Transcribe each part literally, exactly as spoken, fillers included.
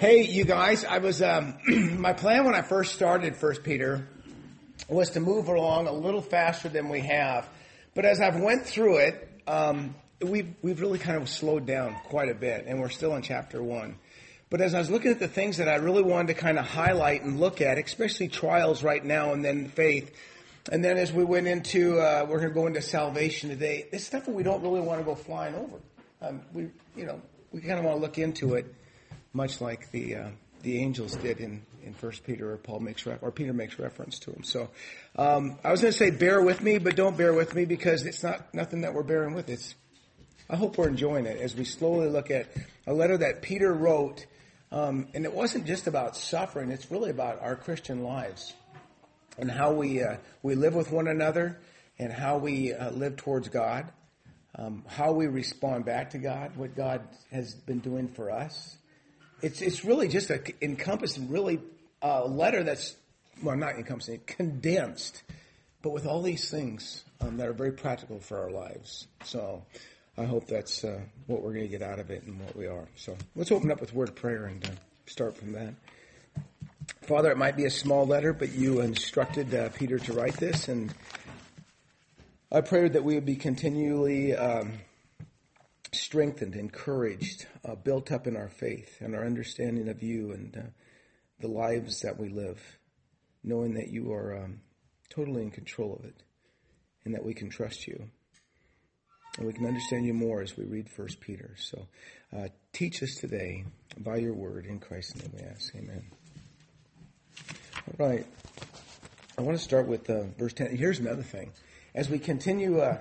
Hey, you guys, I was, um, my plan when I first started First Peter was to move along a little faster than we have. But as I've went through it, um, we've, we've really kind of slowed down quite a bit, and we're still in chapter one. But as I was looking at the things that I really wanted to kind of highlight and look at, especially trials right now and then faith, and then as we went into, uh, we're going to go into salvation today, it's stuff that we don't really want to go flying over. Um, we, you know, we kind of want to look into it, much like the uh, the angels did in, in First Peter, or Paul makes ref- or Peter makes reference to them. So um, I was going to say bear with me, but don't bear with me because it's not nothing that we're bearing with. It's I hope we're enjoying it as we slowly look at a letter that Peter wrote, um, and it wasn't just about suffering. It's really about our Christian lives and how we uh, we live with one another and how we uh, live towards God, um, how we respond back to God, what God has been doing for us. It's it's really just a encompassing, really a uh, letter that's, well, not encompassing, condensed, but with all these things um, that are very practical for our lives. So I hope that's uh, what we're going to get out of it and what we are. So let's open up with a word of prayer and uh, start from that. Father, it might be a small letter, but you instructed uh, Peter to write this, and I pray that we would be continually um, strengthened, encouraged, uh, built up in our faith and our understanding of you and uh, the lives that we live, knowing that you are um, totally in control of it and that we can trust you. And we can understand you more as we read First Peter. So uh, teach us today by your word. In Christ's name we ask. Amen. All right. I want to start with uh, verse ten. Here's another thing. As we continue... Uh,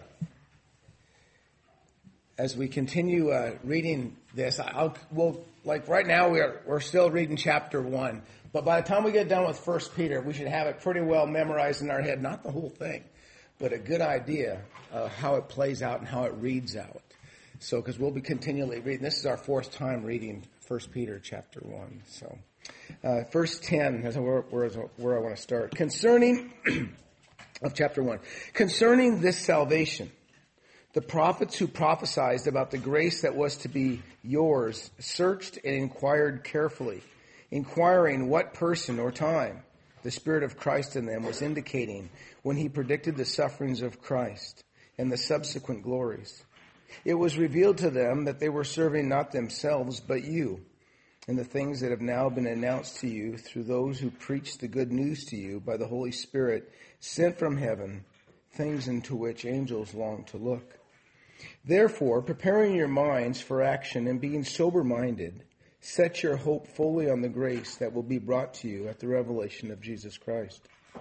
As we continue uh, reading this, I'll, we'll, like right now we're we're still reading chapter one. But by the time we get done with First Peter, we should have it pretty well memorized in our head. Not the whole thing, but a good idea of how it plays out and how it reads out. So, because we'll be continually reading. This is our fourth time reading First Peter chapter one. So, uh, verse ten is where, where, where I want to start. Concerning, of chapter one, concerning this salvation, the prophets who prophesied about the grace that was to be yours searched and inquired carefully, inquiring what person or time the Spirit of Christ in them was indicating when he predicted the sufferings of Christ and the subsequent glories. It was revealed to them that they were serving not themselves but you, and the things that have now been announced to you through those who preach the good news to you by the Holy Spirit sent from heaven, things into which angels long to look. Therefore, preparing your minds for action and being sober-minded, set your hope fully on the grace that will be brought to you at the revelation of Jesus Christ.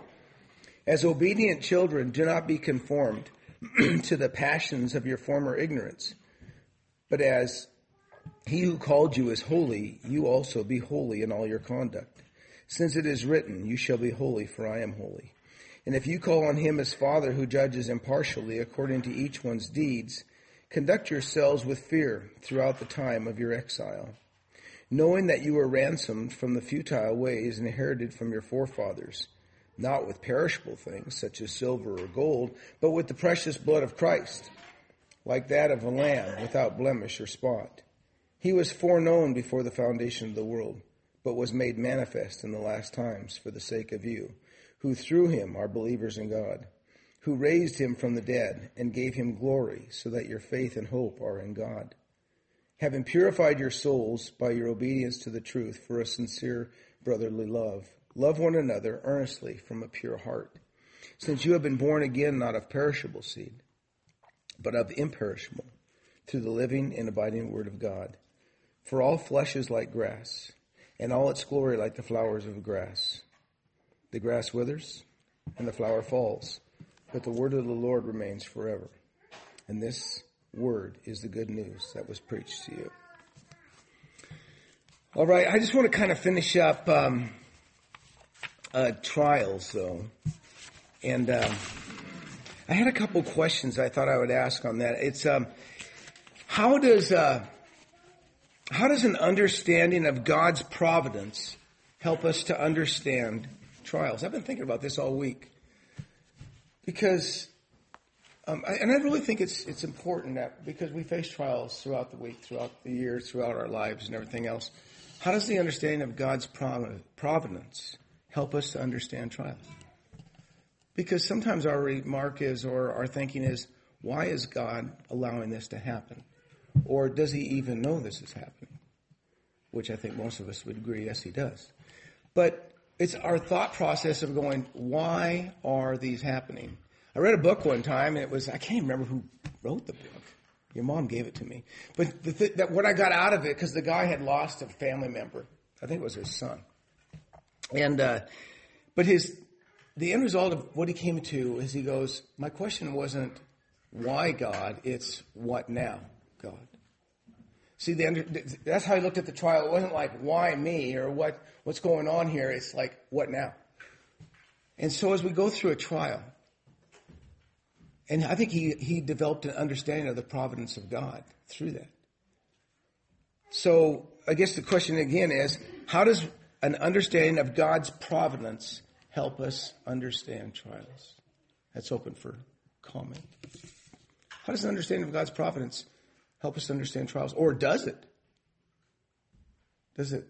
As obedient children, do not be conformed to the passions of your former ignorance, but as he who called you is holy, you also be holy in all your conduct. Since it is written, you shall be holy, for I am holy. And if you call on him as Father who judges impartially according to each one's deeds, conduct yourselves with fear throughout the time of your exile, knowing that you were ransomed from the futile ways inherited from your forefathers, not with perishable things such as silver or gold, but with the precious blood of Christ, like that of a lamb without blemish or spot. He was foreknown before the foundation of the world, but was made manifest in the last times for the sake of you, who through him are believers in God, who raised him from the dead and gave him glory, so that your faith and hope are in God. Having purified your souls by your obedience to the truth for a sincere brotherly love, love one another earnestly from a pure heart, since you have been born again not of perishable seed, but of imperishable, through the living and abiding word of God. For all flesh is like grass, and all its glory like the flowers of grass. The grass withers, and the flower falls, but the word of the Lord remains forever. And this word is the good news that was preached to you. All right, I just want to kind of finish up um, uh, trials, though. And um, I had a couple questions I thought I would ask on that. It's um, how does uh, how does an understanding of God's providence help us to understand trials? I've been thinking about this all week. Because Um, I, and I really think it's it's important that because we face trials throughout the week, throughout the year, throughout our lives and everything else, how does the understanding of God's providence help us to understand trials? Because sometimes our remark is, or our thinking is, why is God allowing this to happen? Or does he even know this is happening? Which I think most of us would agree, yes, he does. But it's our thought process of going, why are these happening? I read a book one time, and it was, I can't even remember who wrote the book. Your mom gave it to me. But the th- that what I got out of it, because the guy had lost a family member. I think it was his son. And, uh, but his, the end result of what he came to is he goes, my question wasn't why God, it's what now, God. See, the under, that's how he looked at the trial. It wasn't like, why me, or what what's going on here. It's like, what now? And so as we go through a trial, and I think he, he developed an understanding of the providence of God through that. So I guess the question again is, how does an understanding of God's providence help us understand trials? That's open for comment. How does an understanding of God's providence help us understand trials? Or does it? Does it?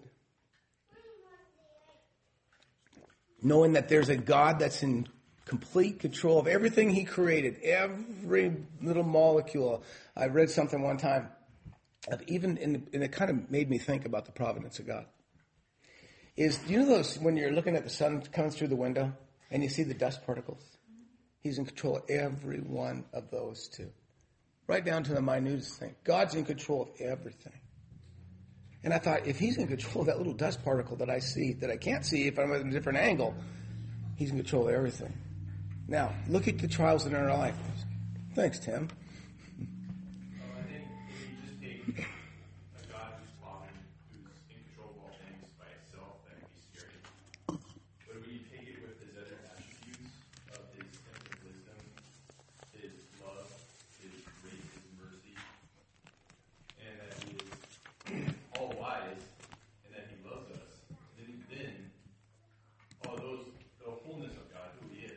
Knowing that there's a God that's in complete control of everything he created, every little molecule. I read something one time, of even in, and it kind of made me think about the providence of God. Is, you know those, when you're looking at the sun coming through the window and you see the dust particles? He's in control of every one of those too. Right down to the minutest thing. God's in control of everything. And I thought, if he's in control of that little dust particle that I see, that I can't see if I'm at a different angle, he's in control of everything. Now, look at the trials in our life. Thanks, Tim. Well, I think if you just take a God who's loving, who's in control of all things by itself, that would be scary. But when you take it with his other attributes of his infinite wisdom, his love, his grace, his mercy, and that he is all wise, and that he loves us, then, then all those, the wholeness of God, who he is,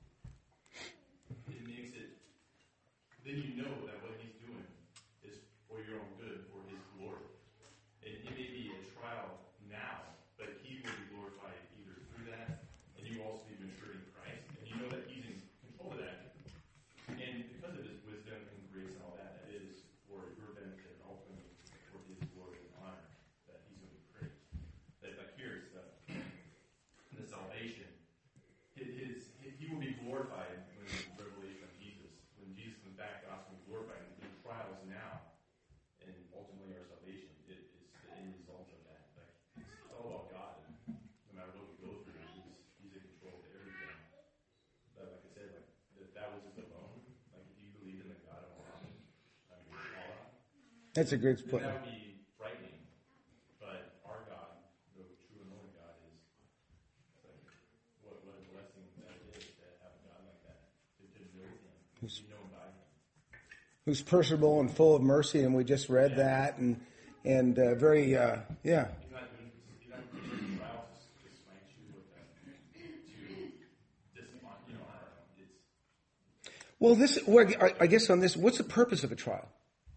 it makes it, then you know that what he's doing is for your own good, for his glory. And it may be a trial now, but he will be glorified either through that, and you will also be matured in Christ, and you know that he's in control of that. And because of his wisdom and grace and all that, it is for your benefit and ultimately for his glory and honor that he's going to be praised. That, like here, it's the, the salvation. His, his, he will be glorified when the revelation of Jesus. When Jesus comes back, God's going to be glorified in trials now, and ultimately our salvation. It is the end result of that. Like, it's all about God, and no matter what we go through, he's, he's in control of everything. But like I said, like if that was just alone, like if you believed in the God of all, I mean, all out, That's a great then point. that would be frightening. But our God, the true and only God, is like, what, what a blessing that it is to have a God like that, to, to know him, to be known by him. Who's personable and full of mercy, and we just read that, and and uh, very, uh, yeah. He's not doing he's not doing trials to, to smite you with them, to disappoint, you know, I don't know. It's Well, this, well, I I guess on this, what's the purpose of a trial?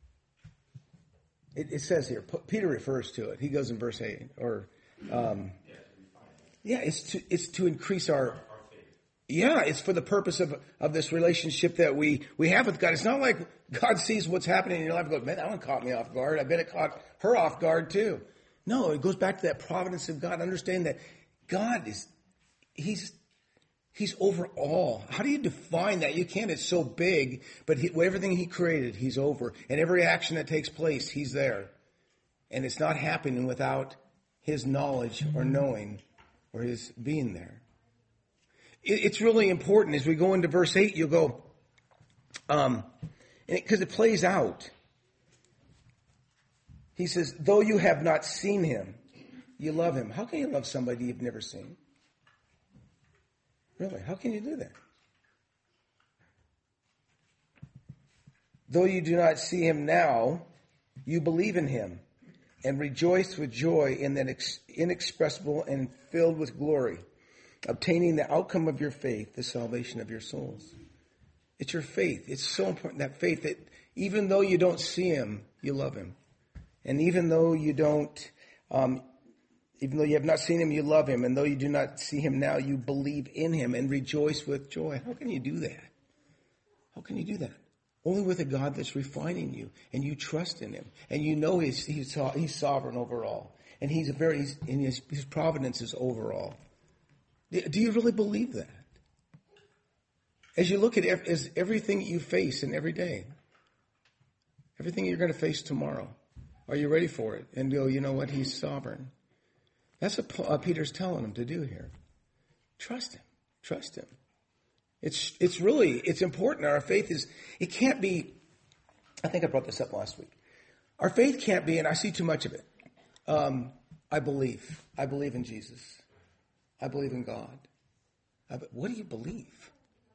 It, it says here, P- Peter refers to it. He goes in verse eight, or, um, yeah, it's to it's to increase our, our faith. yeah, it's for the purpose of of this relationship that we we have with God. It's not like God sees what's happening in your life and goes, man, that one caught me off guard. I bet it caught her off guard too. No, it goes back to that providence of God. Understand that God is, he's He's over all. How do you define that? You can't. It's so big, but he, everything he created, he's over. And every action that takes place, he's there. And it's not happening without his knowledge or knowing or his being there. It, it's really important. As we go into verse eight, you'll go, um, because it, it plays out. He says, though you have not seen him, you love him. How can you love somebody you've never seen? Really, how can you do that? Though you do not see him now, you believe in him and rejoice with joy in that ex- inexpressible and filled with glory, obtaining the outcome of your faith, the salvation of your souls. It's your faith. It's so important, that faith, that even though you don't see him, you love him. And even though you don't, um, even though you have not seen him, you love him. And though you do not see him now, you believe in him and rejoice with joy. How can you do that? How can you do that? Only with a God that's refining you, and you trust in him, and you know he's he's, he's sovereign over all, and he's a very he's, and his, his providence is over all. Do you really believe that? As you look at ev- as everything you face in every day, everything you're going to face tomorrow, are you ready for it? And go, you know what? He's sovereign. That's what uh, Peter's telling him to do here. Trust him. Trust him. It's it's really, it's important. Our faith is, it can't be, I think I brought this up last week. Our faith can't be, and I see too much of it. Um, I believe. I believe in Jesus. I believe in God. I, what do you believe?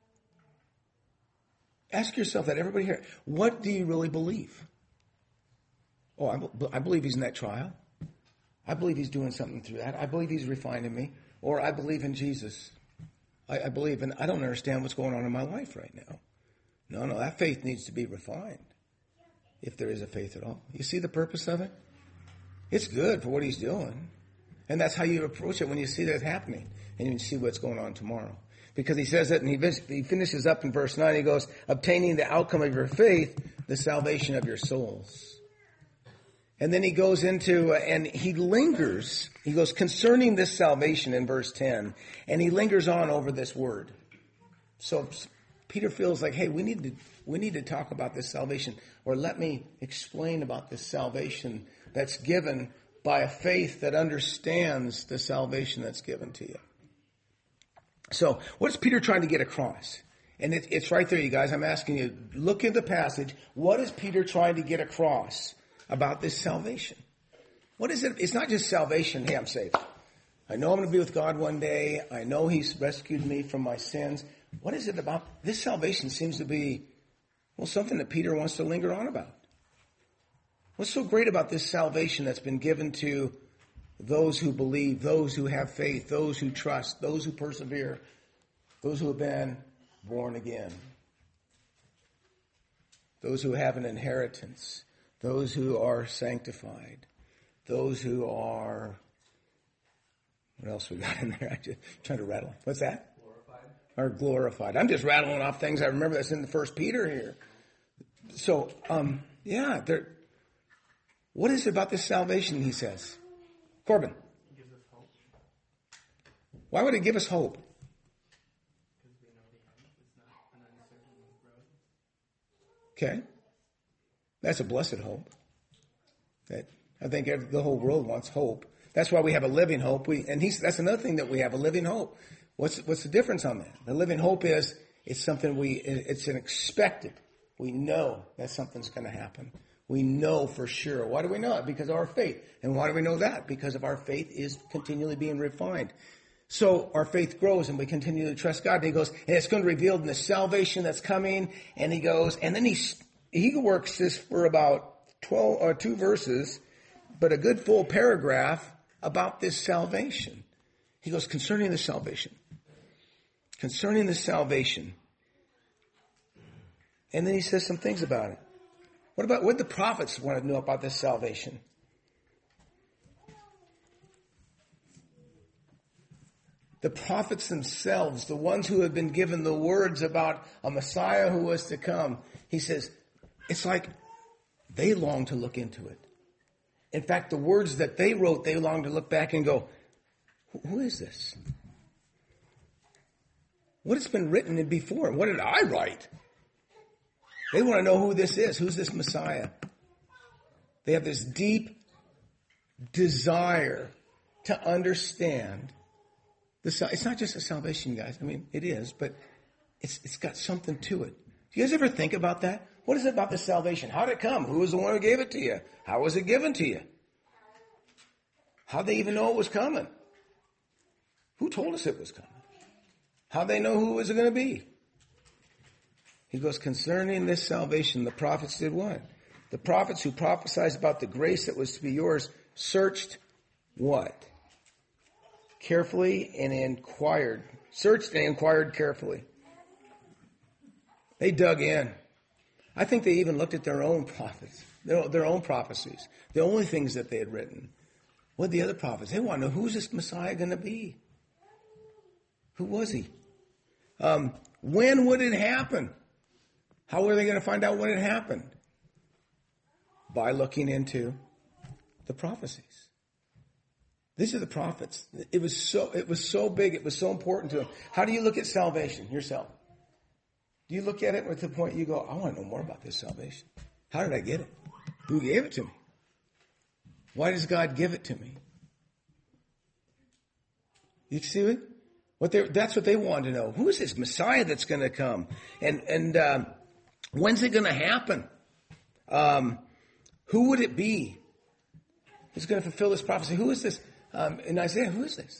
Ask yourself that, everybody here. What do you really believe? Oh, I, I believe he's in that trial. I believe he's doing something through that. I believe he's refining me. Or I believe in Jesus. I, I believe, and I don't understand what's going on in my life right now. No, no, that faith needs to be refined. If there is a faith at all. You see the purpose of it? It's good for what he's doing. And that's how you approach it when you see that happening. And you see what's going on tomorrow. Because he says that, and he, he finishes up in verse nine. He goes, obtaining the outcome of your faith, the salvation of your souls. And then he goes into, uh, and he lingers. He goes, concerning this salvation in verse ten. And he lingers on over this word. So Peter feels like, hey, we need to, we need to talk about this salvation. Or let me explain about this salvation that's given by a faith that understands the salvation that's given to you. So what is Peter trying to get across? And it, it's right there, you guys. I'm asking you, look in the passage. What is Peter trying to get across about this salvation? What is it? It's not just salvation. Hey, I'm saved. I know I'm going to be with God one day. I know he's rescued me from my sins. What is it about? This salvation seems to be, well, something that Peter wants to linger on about. What's so great about this salvation that's been given to those who believe, those who have faith, those who trust, those who persevere, those who have been born again, those who have an inheritance, those who are sanctified, those who are, what else we got in there? I'm just trying to rattle. What's that? Glorified. Are glorified. I'm just rattling off things I remember that's in the First Peter here. So, um, yeah, there. What is it about this salvation, he says? Corbin. It gives us hope. Why would it give us hope? Because we know the end. It's not an uncertain road. Okay. That's a blessed hope. That I think every, the whole world wants hope. That's why we have a living hope. We, and he's, that's another thing that we have, a living hope. What's, what's the difference on that? The living hope is, it's something we, it's an expected. We know that something's going to happen. We know for sure. Why do we know it? Because of our faith. And why do we know that? Because of our faith is continually being refined. So our faith grows and we continue to trust God. And he goes, and it's going to be revealed in the salvation that's coming. And he goes, and then he, he works this for about twelve or two verses, but a good full paragraph about this salvation. He goes, concerning the salvation. Concerning the salvation. And then he says some things about it. What about what the prophets want to know about this salvation? The prophets themselves, the ones who have been given the words about a Messiah who was to come, he says, it's like they long to look into it. In fact, the words that they wrote, they long to look back and go, who is this? What has been written before? What did I write? They want to know who this is. Who's this Messiah? They have this deep desire to understand the. It's not just a salvation, guys. I mean, it is, but it's it's got something to it. Do you guys ever think about that? What is it about the salvation? How did it come? Who was the one who gave it to you? How was it given to you? How'd they even know it was coming? Who told us it was coming? How'd they know who it was going to be? He goes, concerning this salvation, the prophets did what? The prophets who prophesied about the grace that was to be yours searched what? Carefully and inquired. Searched and inquired carefully. They dug in. I think they even looked at their own prophets, their, their own prophecies, the only things that they had written. What the other prophets? They want to know, who's this Messiah going to be? Who was he? Um, when would it happen? How were they going to find out when it happened? By looking into the prophecies. These are the prophets. It was so, it was so big. It was so important to them. How do you look at salvation yourself? Do you look at it with the point you go, I want to know more about this salvation. How did I get it? Who gave it to me? Why does God give it to me? You see it? What they that's what they wanted to know. Who is this Messiah that's going to come? And and um, when's it going to happen? Um, who would it be? Who's going to fulfill this prophecy? Who is this? Um, in Isaiah, who is this?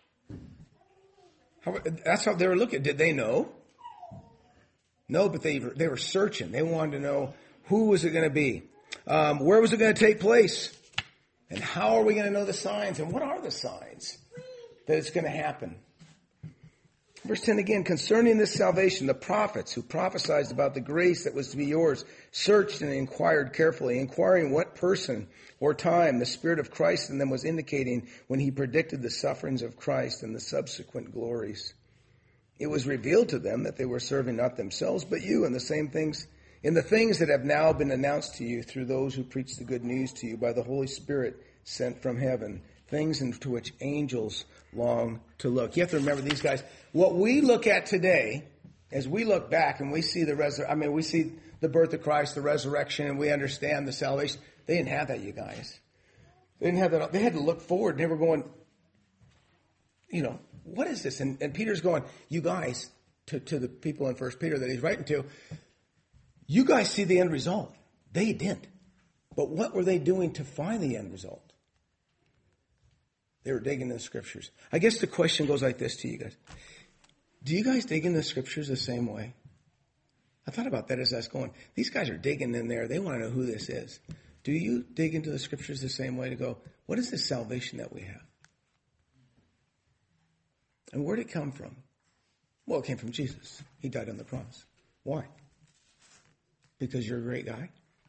How, that's how they were looking. Did they know? No, but they they were searching. They wanted to know, who was it going to be? Um, where was it going to take place? And how are we going to know the signs? And what are the signs that it's going to happen? Verse ten again, concerning this salvation, the prophets who prophesied about the grace that was to be yours searched and inquired carefully, inquiring what person or time the Spirit of Christ in them was indicating when he predicted the sufferings of Christ and the subsequent glories. It was revealed to them that they were serving not themselves, but you, and the same things, in the things that have now been announced to you through those who preach the good news to you by the Holy Spirit sent from heaven, things into which angels long to look. You have to remember these guys. What we look at today, as we look back and we see the resur- I mean, we see the birth of Christ, the resurrection, and we understand the salvation. They didn't have that, you guys. They didn't have that. They had to look forward. They were going, you know, what is this? And, and Peter's going, you guys, to, to the people in First Peter that he's writing to, you guys see the end result. They didn't. But what were they doing to find the end result? They were digging in the scriptures. I guess the question goes like this to you guys. Do you guys dig in the scriptures the same way? I thought about that as I was going. These guys are digging in there. They want to know who this is. Do you dig into the scriptures the same way to go, what is this salvation that we have? And where did it come from? Well, it came from Jesus. He died on the cross. Why? Because you're a great guy?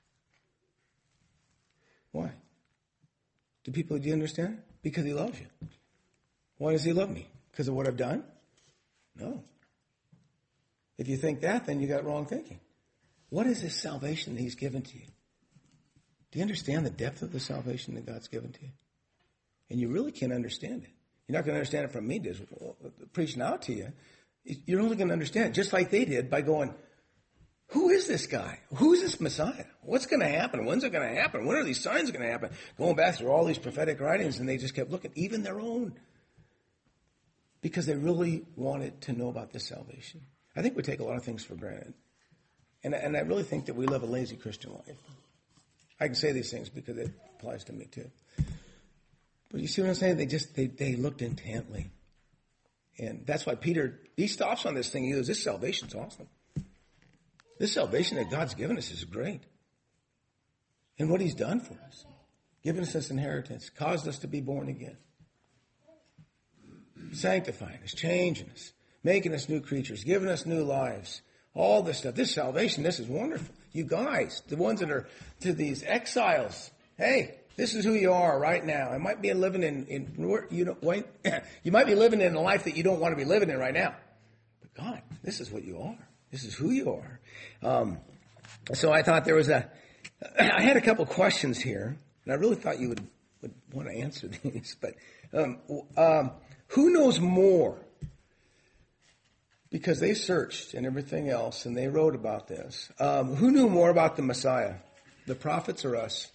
Why? Do people, do you understand? Because he loves you. Why does he love me? Because of what I've done? No. If you think that, then you got wrong thinking. What is this salvation that he's given to you? Do you understand the depth of the salvation that God's given to you? And you really can't understand it. You're not going to understand it from me just preaching out to you. You're only going to understand it just like they did by going, who is this guy? Who is this Messiah? What's going to happen? When's it going to happen? When are these signs going to happen? Going back through all these prophetic writings, and they just kept looking, even their own, because they really wanted to know about this salvation. I think we take a lot of things for granted. And, and I really think that we live a lazy Christian life. I can say these things because it applies to me too. But you see what I'm saying? They just, they, they looked intently. And that's why Peter, he stops on this thing. He goes, this salvation's awesome. This salvation that God's given us is great. And what he's done for us, given us this inheritance, caused us to be born again. Sanctifying us, changing us, making us new creatures, giving us new lives. All this stuff. This salvation, this is wonderful. You guys, the ones that are to these exiles, hey, this is who you are right now. I might be living in, in you know, wait, you might be living in a life that you don't want to be living in right now. But God, this is what you are. This is who you are. Um, so I thought there was a, I had a couple questions here, and I really thought you would, would want to answer these. But um, um, who knows more? Because they searched and everything else, and they wrote about this. Um, who knew more about the Messiah? The prophets or us?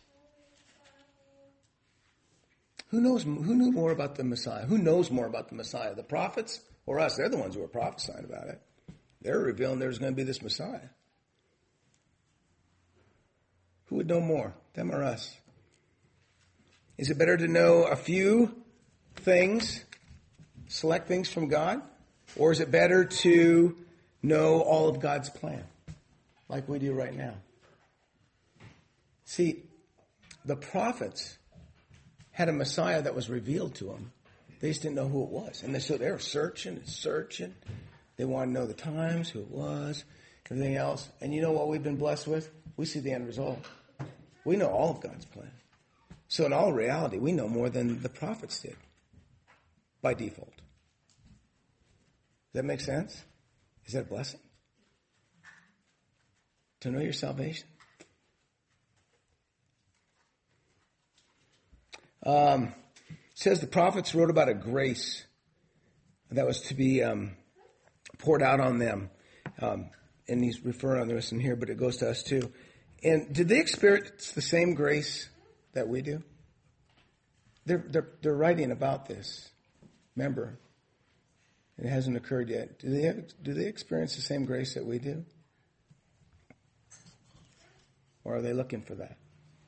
Who knows? Who knew more about the Messiah? Who knows more about the Messiah? The prophets or us? They're the ones who are prophesying about it. They're revealing there's going to be this Messiah. Who would know more, them or us? Is it better to know a few things, select things from God? Or is it better to know all of God's plan, like we do right now? See, the prophets had a Messiah that was revealed to them. They just didn't know who it was. And they, so they were searching and searching. They wanted to know the times, who it was. everything else. And you know what we've been blessed with? We see the end result. We know all of God's plan. So in all reality, we know more than the prophets did by default. Does that make sense? Is that a blessing? To know your salvation? Um, it says the prophets wrote about a grace that was to be um, poured out on them. Um, and he's referring on this in here, but it goes to us too. And did they experience the same grace that we do? They're, they're, they're writing about this. Remember, it hasn't occurred yet. Do they have, do they experience the same grace that we do? Or are they looking for that?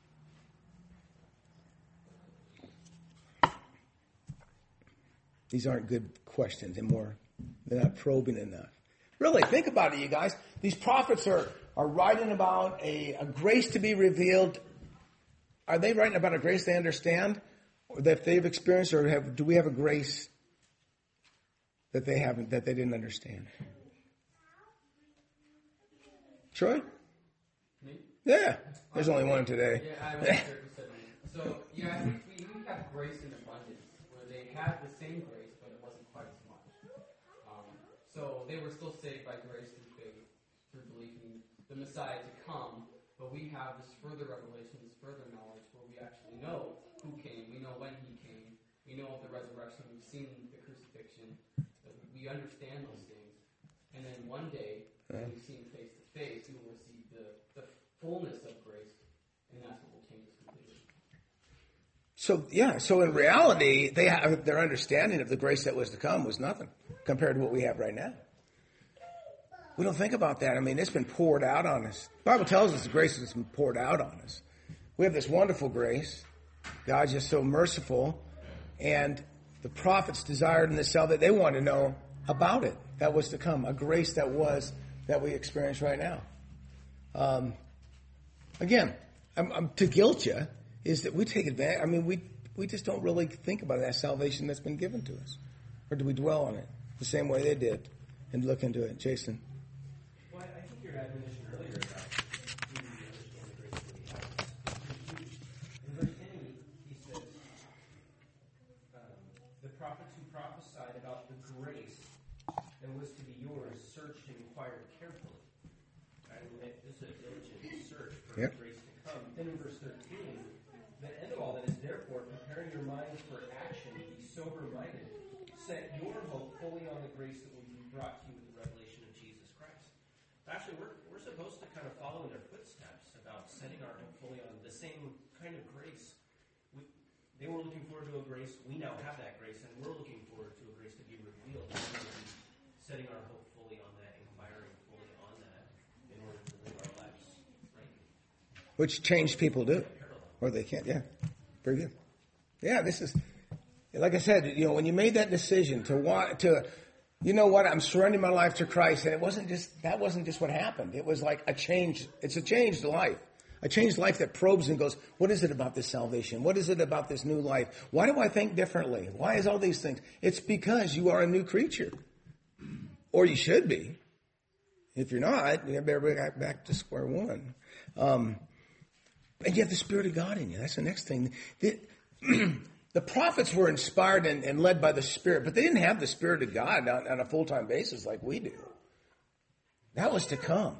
These aren't good questions. They're more, they're not probing enough. Really, think about it, you guys. These prophets are, are writing about a, a grace to be revealed. Are they writing about a grace they understand, or that they've experienced, or have, do we have a grace that they haven't, that they didn't understand? Troy? Me? Yeah. There's only one today. Yeah, I was certain. So, yeah, I think we, we have grace in abundance, where they had the same grace, but it wasn't quite as much. Um, so they were still saved by grace through faith, through believing the Messiah to come, but we have this further revelation, this further knowledge, where we actually know who came, we know when he came, we know of the resurrection, we've seen the crucifixion, we understand those things, and then one day, when we see him face to face, we will receive the, the fullness of grace, and that's what will change us completely. So, yeah, so in reality, they have, their understanding of the grace that was to come was nothing compared to what we have right now. We don't think about that. I mean, it's been poured out on us. The Bible tells us the grace has been poured out on us. We have this wonderful grace. God's just so merciful. And the prophets desired in the cell that they wanted to know about it. That was to come. A grace that was, that we experience right now. Um, again, I'm, I'm, to guilt you is that we take advantage. I mean, we, we just don't really think about that salvation that's been given to us. Or do we dwell on it the same way they did and look into it? Jason? Well, I think your admonition earlier about do we understand the grace that we have is huge. In verse ten, he, he says, um, the prophets who prophesied about the grace that was to be yours searched and inquired carefully. Right? This is a diligent search for Yep. the grace to come. Then in verse thirteen, the end of all that is therefore preparing your minds for action, be sober-minded. Set your hope fully on the grace that will be brought to you with the revelation of Jesus Christ. Actually, we're we're supposed to kind of follow in their footsteps about setting our hope fully on the same kind of grace. We, they were looking forward to a grace. We now have that grace, and we're looking forward to a grace to be revealed. And we're going to be setting our hope fully on that, inquiring fully on that, in order to live our lives right. Which changed people do. Or they can't, yeah. Very good. Yeah, this is, like I said, you know, when you made that decision to want to, you know what, I'm surrendering my life to Christ, and it wasn't just, that wasn't just what happened. It was like a change, it's a changed life. A changed life that probes and goes, what is it about this salvation? What is it about this new life? Why do I think differently? Why is all these things? It's because you are a new creature. Or you should be. If you're not, you better go back to square one. Um, and you have the Spirit of God in you. That's the next thing. The, the prophets were inspired and, and led by the Spirit, but they didn't have the Spirit of God on, on a full-time basis like we do. That was to come.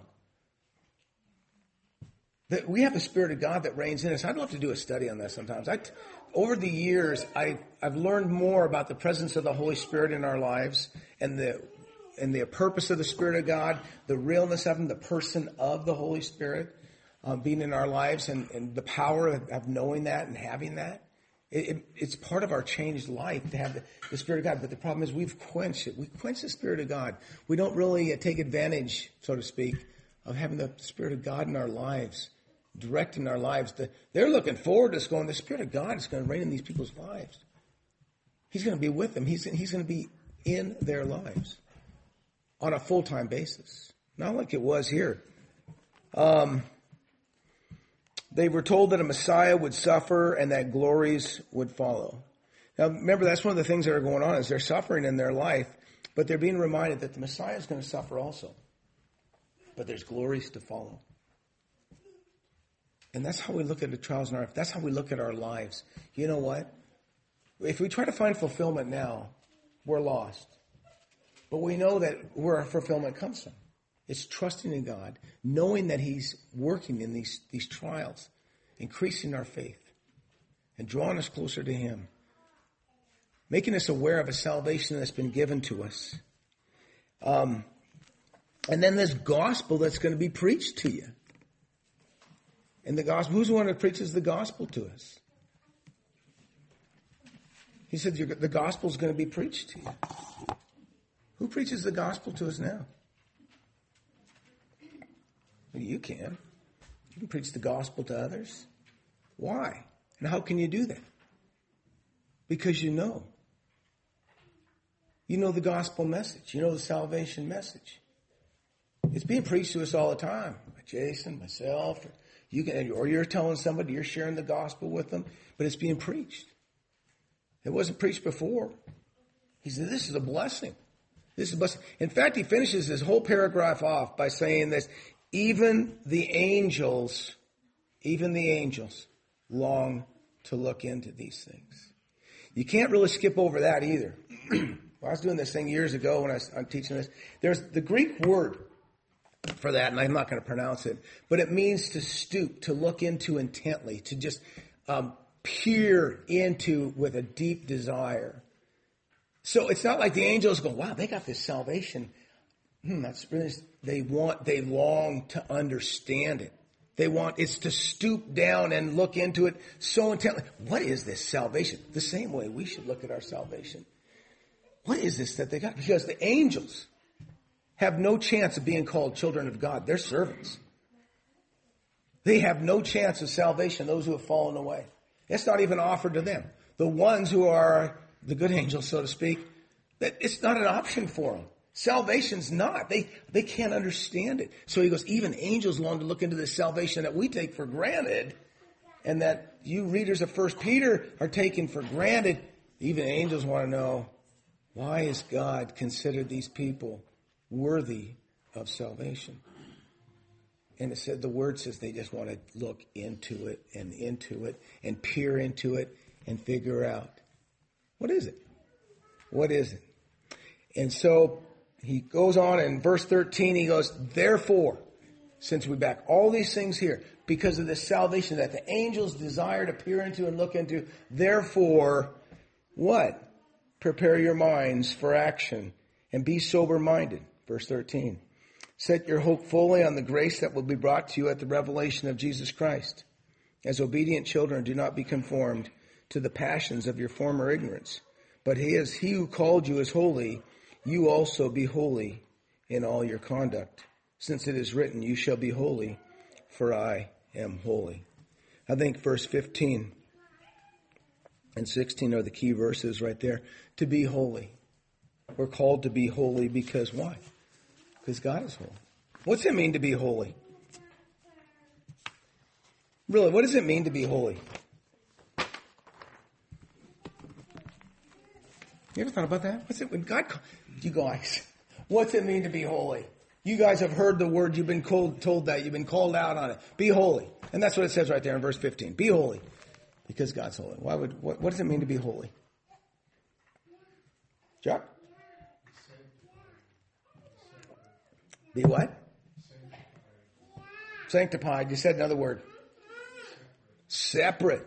That we have the Spirit of God that reigns in us. I'd love to do a study on that sometimes. I, over the years, I, I've learned more about the presence of the Holy Spirit in our lives and the and the purpose of the Spirit of God, the realness of Him, the person of the Holy Spirit um, being in our lives, and, and the power of, of knowing that and having that. It, it, it's part of our changed life to have the, the Spirit of God. But the problem is we've quenched it. We quench the Spirit of God. We don't really uh, take advantage, so to speak, of having the Spirit of God in our lives, directing our lives. The, they're looking forward to us going, the Spirit of God is going to reign in these people's lives. He's going to be with them. He's, he's going to be in their lives on a full-time basis. Not like it was here. Um, they were told that a Messiah would suffer and that glories would follow. Now, remember, that's one of the things that are going on is they're suffering in their life, but they're being reminded that the Messiah is going to suffer also. but there's glories to follow. And that's how we look at the trials in our life. That's how we look at our lives. You know what? If we try to find fulfillment now, we're lost. But we know that where our fulfillment comes from. It's trusting in God, knowing that he's working in these, these trials, increasing our faith, and drawing us closer to him, making us aware of a salvation that's been given to us. Um, and then this gospel that's going to be preached to you. And the gospel, who's the one that preaches the gospel to us? He said the gospel is going to be preached to you. Who preaches the gospel to us now? Well, you can. You can preach the gospel to others. Why? And how can you do that? Because you know. You know the gospel message. You know the salvation message. It's being preached to us all the time. By Jason, myself, or you can, or you're telling somebody, you're sharing the gospel with them, but it's being preached. It wasn't preached before. He said, this is a blessing. This is a blessing. In fact, he finishes his whole paragraph off by saying this, even the angels, even the angels long to look into these things. You can't really skip over that either. I was doing this thing years ago when I was I'm teaching this. There's the Greek word for that, and I'm not going to pronounce it, but it means to stoop, to look into intently, to just um, peer into with a deep desire. So it's not like the angels go, wow, they got this salvation. Hmm, that's really, they want, they long to understand it. They want, it's to stoop down and look into it so intently. What is this salvation? The same way we should look at our salvation. What is this that they got? Because the angels have no chance of being called children of God. They're servants. They have no chance of salvation, those who have fallen away. It's not even offered to them. The ones who are the good angels, so to speak, that it's not an option for them. Salvation's not. They they can't understand it. So he goes, even angels long to look into this salvation that we take for granted, and that you readers of First Peter are taking for granted. Even angels want to know, why has God considered these people worthy of salvation? And it said, the word says they just want to look into it and into it and peer into it and figure out, what is it? What is it? And so he goes on in verse thirteen, he goes, therefore, since we back all these things here, because of this salvation that the angels desire to peer into and look into, therefore, what? Prepare your minds for action and be sober-minded. Verse thirteen. Set your hope fully on the grace that will be brought to you at the revelation of Jesus Christ. As obedient children, do not be conformed to the passions of your former ignorance. But he is he who called you is holy, you also be holy in all your conduct. Since it is written, you shall be holy, for I am holy. I think verse fifteen and sixteen are the key verses right there. To be holy. We're called to be holy because why? Because God is holy. What's it mean to be holy? Really, what does it mean to be holy? You ever thought about that? What's it when God, you guys, what's it mean to be holy? You guys have heard the word, you've been called, told that, you've been called out on it. Be holy. And that's what it says right there in verse fifteen. Be holy. Because God's holy. Why would, what, what does it mean to be holy? Chuck? Be what? Sanctified. You said another word. Separate.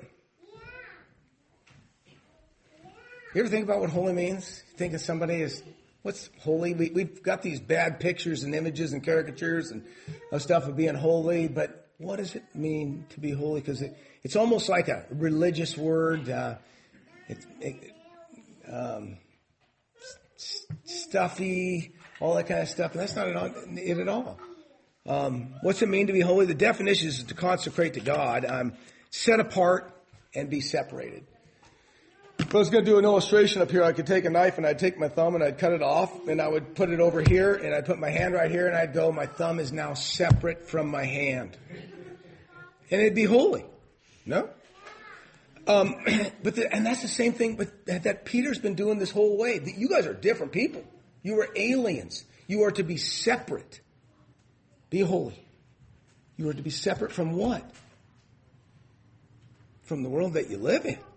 You ever think about what holy means? Think of somebody as, what's holy? We, we've got these bad pictures and images and caricatures and of stuff of being holy, but what does it mean to be holy? Because it, it's almost like a religious word. Uh, it, it, um, stuffy, all that kind of stuff. And that's not it at all. Um, what's it mean to be holy? The definition is to consecrate to God, um, set apart, and be separated. If I was going to do an illustration up here, I could take a knife and I'd take my thumb and I'd cut it off and I would put it over here and I'd put my hand right here and I'd go, my thumb is now separate from my hand. And it'd be holy. No? Um, but the, and that's the same thing but that, that Peter's been doing this whole way. You guys are different people. You are aliens. You are to be separate Be holy. You are to be separate from what? From the world that you live in.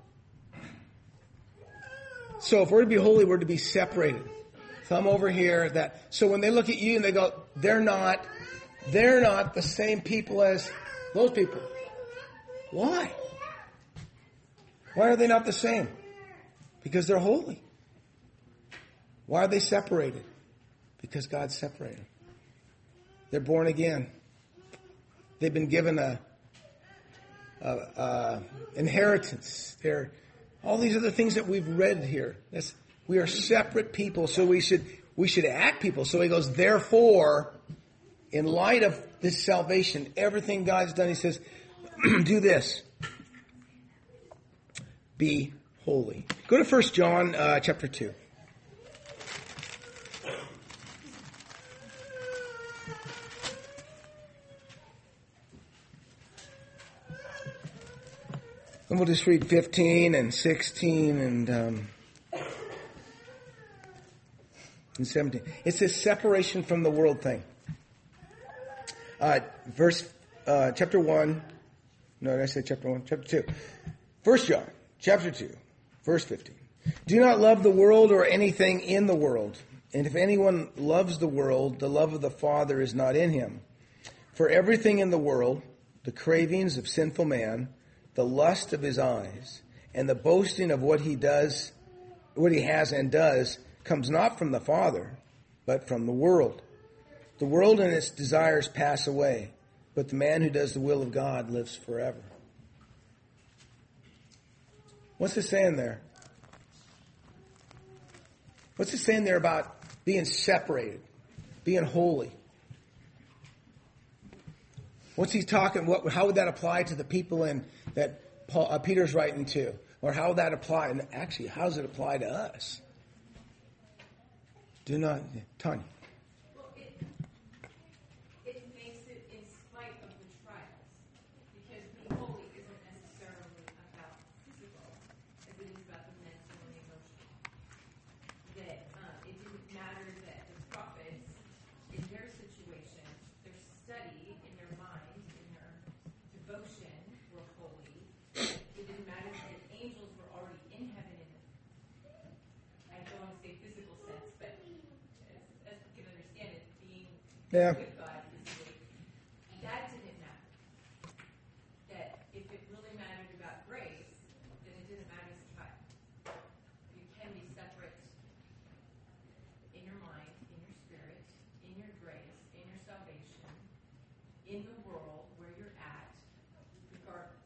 So if we're to be holy, we're to be separated. Some over here that, so when they look at you and they go, they're not, they're not the same people as those people. Why? Why are they not the same? Because they're holy. Why are they separated? Because God separated them. They're born again. They've been given a, a, a inheritance. They're all these other things that we've read here. That's, we are separate people, so we should we should act people. So he goes, therefore, in light of this salvation, everything God's done, he says, do this. Be holy. Go to First John uh, chapter two. And we'll just read fifteen and sixteen and um, and seventeen. It's this separation from the world thing. Uh, verse, uh, chapter one. No, did I say chapter one? Chapter two. First John, chapter two, verse fifteen. Do not love the world or anything in the world. And if anyone loves the world, the love of the Father is not in him. For everything in the world, the cravings of sinful man, the lust of his eyes, and the boasting of what he does, what he has and does, comes not from the Father, but from the world. The world and its desires pass away, but the man who does the will of God lives forever. What's it saying there? What's it saying there about being separated, being holy? What's he talking? What? How would that apply to the people in that Paul, uh, Peter's writing to, or how would that apply? And actually, how does it apply to us? Do not, Tanya. Well, it, it makes it in spite of the trials, because being holy isn't necessarily about physical, as it is about the mental and emotional. That uh, it didn't matter that the prophets, in their situation, their study, in their mind, in their devotion, were holy. It didn't matter that angels were already in heaven. In I don't want to say physical sense, but as, as we can understand it, being Yeah. with God physically, that didn't matter. That if it really mattered about grace, then it didn't matter as a child. You can be separate in your mind, in your spirit, in your grace, in your salvation, in the world where you're at, regardless.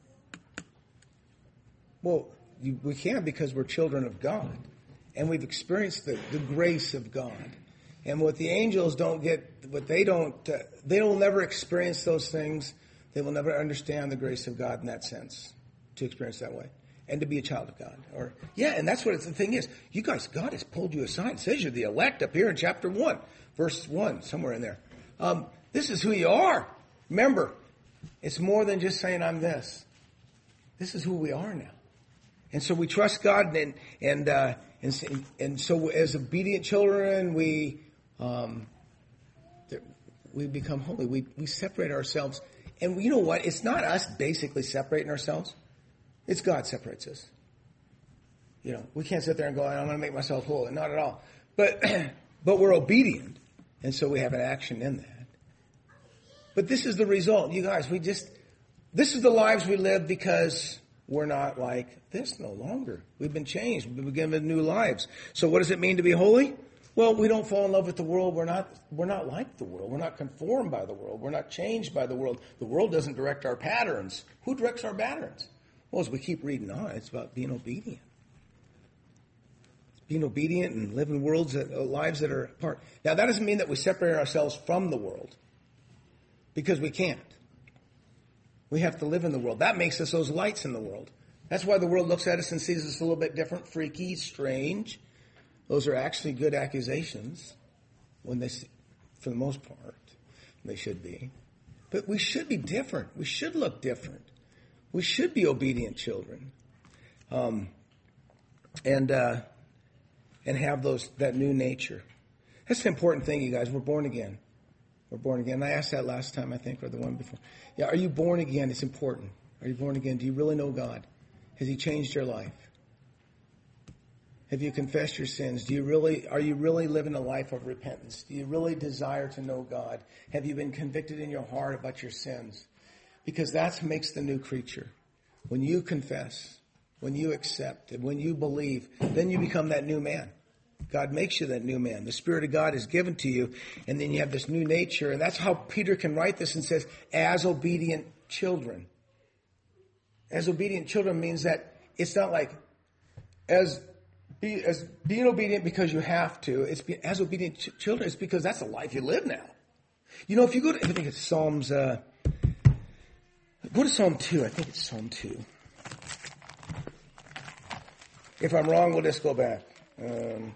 Well, you, we can because we're children of God. And we've experienced the, the grace of God. And what the angels don't get, what they don't, uh, they will never experience those things. They will never understand the grace of God in that sense, to experience that way. And to be a child of God. Or yeah, and that's what it's, the thing is. You guys, God has pulled you aside. It says you're the elect up here in chapter one, verse one, somewhere in there. Um, this is who you are. Remember, it's more than just saying I'm this. This is who we are now. And so we trust God, and and uh, and, and so as obedient children, we um, we become holy. We we separate ourselves, and you know what? It's not us basically separating ourselves. It's God separates us. You know, we can't sit there and go, I'm going to make myself holy. Not at all. But but we're obedient, and so we have an action in that. But this is the result, you guys. We just this is the lives we live because we're not like this no longer. We've been changed. We've been given new lives. So what does it mean to be holy? Well, we don't fall in love with the world. We're not, we're not like the world. We're not conformed by the world. We're not changed by the world. The world doesn't direct our patterns. Who directs our patterns? Well, as we keep reading on, it's about being obedient. Being obedient and living worlds that, uh, lives that are apart. Now, that doesn't mean that we separate ourselves from the world. Because we can't. We have to live in the world. That makes us those lights in the world. That's why the world looks at us and sees us a little bit different, freaky, strange. Those are actually good accusations, when they, for the most part, they should be. But we should be different. We should look different. We should be obedient children, um, and uh, and have those that new nature. That's the important thing, you guys. We're born again. We're born again. And I asked that last time, I think, or the one before. Yeah, are you born again? It's important. Are you born again? Do you really know God? Has he changed your life? Have you confessed your sins? Do you really, are you really living a life of repentance? Do you really desire to know God? Have you been convicted in your heart about your sins? Because that makes the new creature. When you confess, when you accept, and when you believe, then you become that new man. God makes you that new man. The Spirit of God is given to you, and then you have this new nature. And that's how Peter can write this and says, as obedient children. As obedient children means that it's not like as be, as being obedient because you have to. It's be, as obedient ch- children. It's because that's the life you live now. You know, if you go to, I think it's Psalms, uh, go to Psalm two. I think it's Psalm two. If I'm wrong, we'll just go back. Um,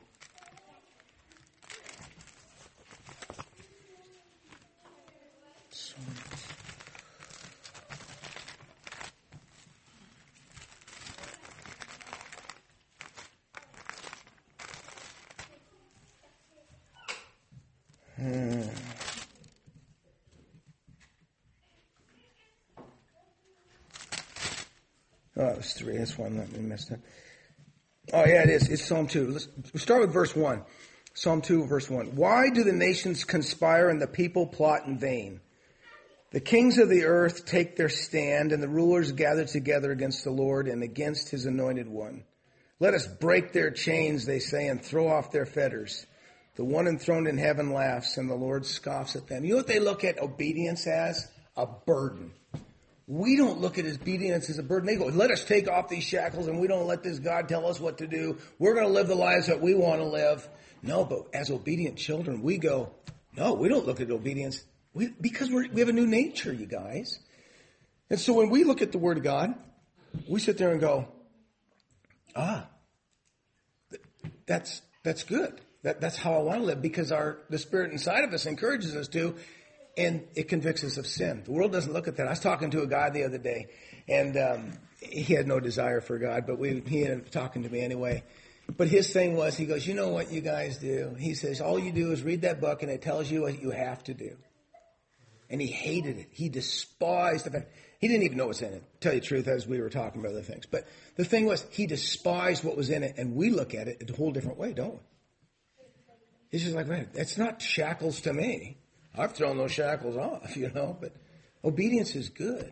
Hmm. Oh, it was three. That's one that we messed up. Oh, yeah, it is. It's Psalm two. Let's we'll start with verse one. Psalm two, verse one. Why do the nations conspire and the people plot in vain? The kings of the earth take their stand, and the rulers gather together against the Lord and against his anointed one. Let us break their chains, they say, and throw off their fetters. The one enthroned in heaven laughs, and the Lord scoffs at them. You know what they look at obedience as? A burden. We don't look at obedience as a burden. They go, let us take off these shackles, and we don't let this God tell us what to do. We're going to live the lives that we want to live. No, but as obedient children, we go, no, we don't look at obedience we, because we're, we have a new nature, you guys. And so when we look at the Word of God, we sit there and go, ah, that's that's good. That, that's how I want to live because our the Spirit inside of us encourages us to, and it convicts us of sin. The world doesn't look at that. I was talking to a guy the other day, and um, he had no desire for God, but we, he ended up talking to me anyway. But his thing was, he goes, you know what you guys do? He says, all you do is read that book, and it tells you what you have to do. And he hated it. He despised the fact. He didn't even know what's in it, to tell you the truth, as we were talking about other things. But the thing was, he despised what was in it, and we look at it a whole different way, don't we? He's just like, man, it's not shackles to me. I've thrown those shackles off, you know, but obedience is good.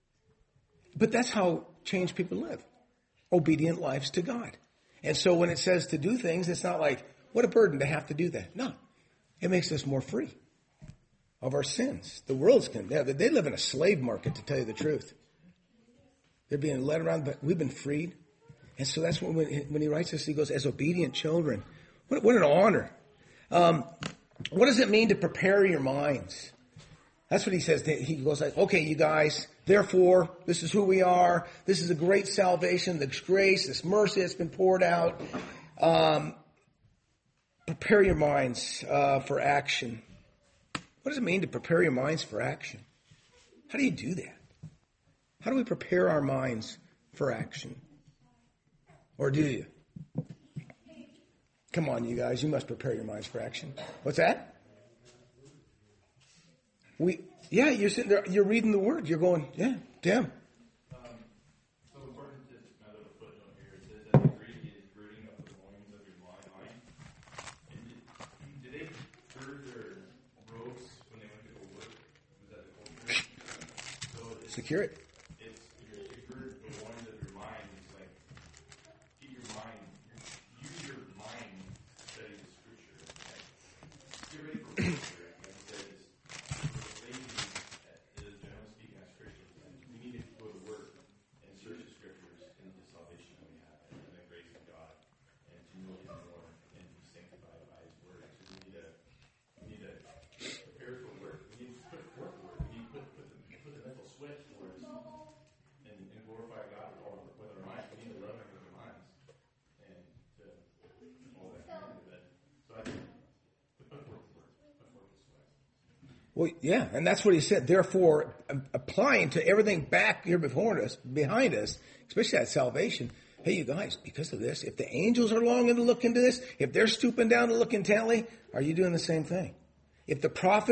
But that's how changed people live. Obedient lives to God. And so when it says to do things, it's not like, what a burden to have to do that. No, it makes us more free of our sins. The world's, they live in a slave market, to tell you the truth. They're being led around, but we've been freed. And so that's when, when he writes this, he goes, as obedient children. What, what an honor. Um, what does it mean to prepare your minds? That's what he says. He goes like, okay, you guys, therefore, this is who we are. This is a great salvation, this grace, this mercy that's been poured out. Um, prepare your minds uh, for action. What does it mean to prepare your minds for action? How do you do that? How do we prepare our minds for action? Or do you? Come on, you guys. You must prepare your minds for action. What's that? We, yeah, you're sitting there. You're reading the Word. You're going, yeah, Tim. Um, so according to my little footnote here, it says that the Greek is girding up the loins of your mind. And did, did they gird their robes when they went to go work? Was that the culture? So it's, Secure it. it's you're, you gird the loins of your mind. It's like keep your mind. Use your mind to study the Scripture. Like, get ready for Scripture. Like I said, it's we're lazy, uh, generally speaking, as Christians. And we need to go to work and search the Scriptures and the salvation that we have and the grace of God, and to know Him more and be sanctified by His Word. So we need to we need to prepare for work. We need to put forth work. We need to put put the, put the mental sweat towards and, and glorify God with all with our minds. We need to love Him with our minds and to all that kind of it. So I think put forth work, put forth the sweat. Well, yeah, and that's what he said. Therefore, applying to everything back here before us, behind us, especially that salvation. Hey, you guys, because of this, if the angels are longing to look into this, if they're stooping down to look intently, are you doing the same thing? If the prophets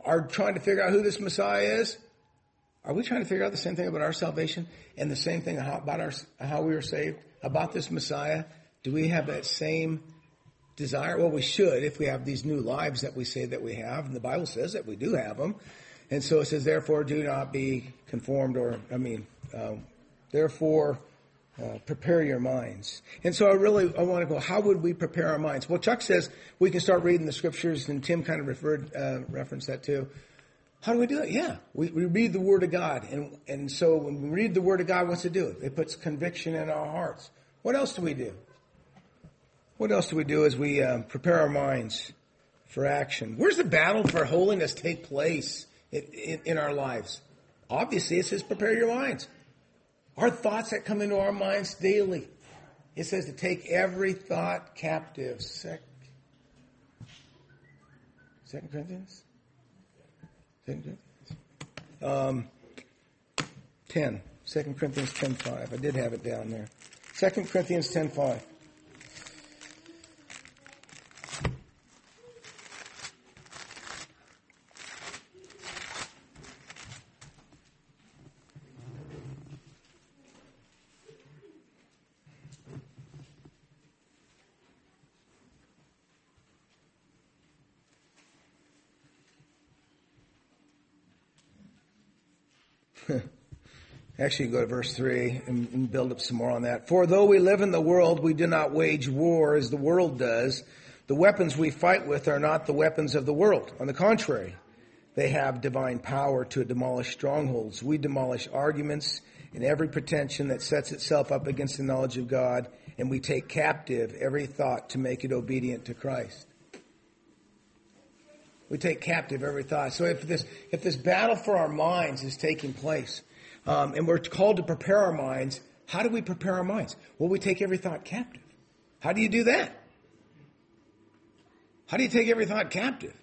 are trying to figure out who this Messiah is, are we trying to figure out the same thing about our salvation and the same thing about our, how we were saved, about this Messiah? Do we have that same desire? Well, we should if we have these new lives that we say that we have, and the Bible says that we do have them. And so it says, therefore, do not be conformed or, I mean, um, therefore, uh, prepare your minds. And so I really, I want to go, how would we prepare our minds? Well, Chuck says we can start reading the scriptures, and Tim kind of referred, uh, referenced that too. How do we do it? Yeah, we, we read the Word of God. And, and so when we read the Word of God, what's it do? It puts conviction in our hearts. What else do we do? What else do we do as we um, prepare our minds for action? Where's the battle for holiness take place in, in, in our lives? Obviously, it says prepare your minds. Our thoughts that come into our minds daily. It says to take every thought captive. Sec- Second Corinthians? Second Corinthians? Um, ten. Second Corinthians ten five. I did have it down there. Second Corinthians ten five. Actually, go to verse three and, and build up some more on that. For though we live in the world, we do not wage war as the world does. The weapons we fight with are not the weapons of the world. On the contrary, they have divine power to demolish strongholds. We demolish arguments and every pretension that sets itself up against the knowledge of God, and we take captive every thought to make it obedient to Christ. We take captive every thought. So if this if this battle for our minds is taking place, um, and we're called to prepare our minds, how do we prepare our minds? Well, we take every thought captive. How do you do that? How do you take every thought captive?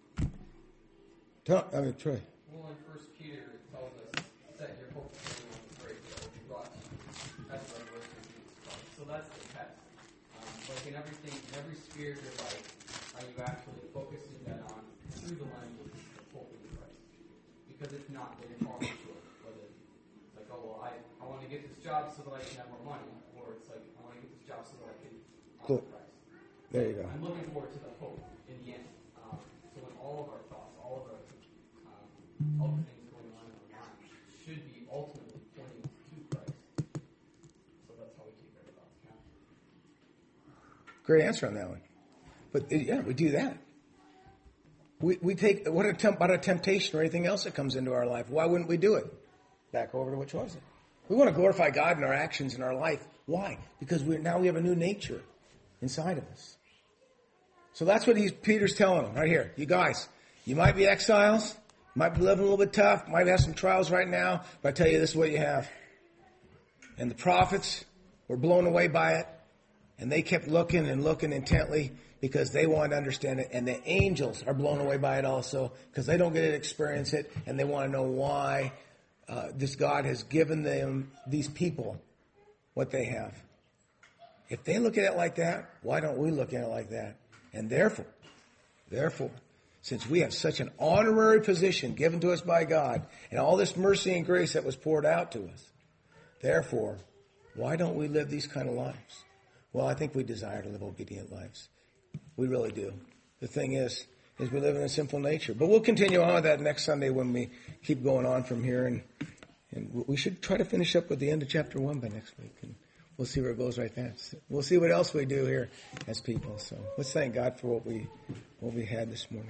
Tell, I mean, Troy. Well, in First Peter, it tells us, set your hope fully on the grace that will be brought to you as the revelation of Jesus Christ. So that's the test. Um, like in everything, in every sphere of your life, are you actually focusing that on through the language of hope in Christ? Because if not, then you're falling short. Whether it's like, oh, well, I, I want to get this job so that I can have more money, or it's like, I want to get this job so that I can honor Cool. Christ. There you go. I'm looking forward to the hope in the end. Um, so when all of our thoughts, all of our um, all the things going on in our minds should be ultimately pointing to Christ. So that's how we keep our thoughts captive. Great answer on that one. But yeah, we do that. We we take what a temp, about a temptation or anything else that comes into our life. Why wouldn't we do it? Back over to what was it? We want to glorify God in our actions in our life. Why? Because we now we have a new nature inside of us. So that's what he's, Peter's telling them right here. You guys, you might be exiles, might be living a little bit tough, might have some trials right now, but I tell you, this is what you have. And the prophets were blown away by it, and they kept looking and looking intently because they wanted to understand it. And the angels are blown away by it also because they don't get to experience it, and they want to know why uh, this God has given them, these people, what they have. If they look at it like that, why don't we look at it like that? And therefore, therefore, since we have such an honorary position given to us by God and all this mercy and grace that was poured out to us, therefore, why don't we live these kind of lives? Well, I think we desire to live obedient lives. We really do. The thing is, is we live in a sinful nature. But we'll continue on with that next Sunday when we keep going on from here. And, and we should try to finish up with the end of chapter one by next week. And we'll see where it goes right then. We'll see what else we do here as people. So let's thank God for what we what we had this morning.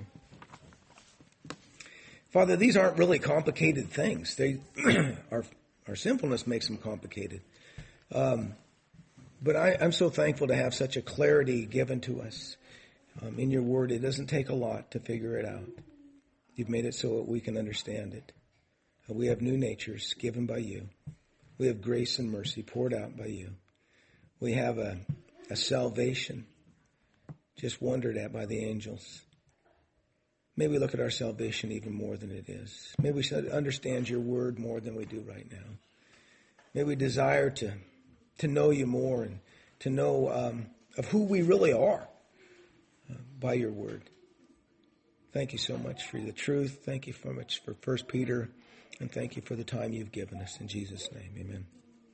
Father, these aren't really complicated things. They our our sinfulness makes them complicated. Um, but I, I'm so thankful to have such a clarity given to us um, in your word. It doesn't take a lot to figure it out. You've made it so that we can understand it. Uh, we have new natures given by you. We have grace and mercy poured out by you. We have a, a salvation just wondered at by the angels. May we look at our salvation even more than it is. May we understand your word more than we do right now. May we desire to, to know you more and to know um, of who we really are uh, by your word. Thank you so much for the truth. Thank you so much for First Peter. And thank you for the time you've given us. In Jesus' name, amen.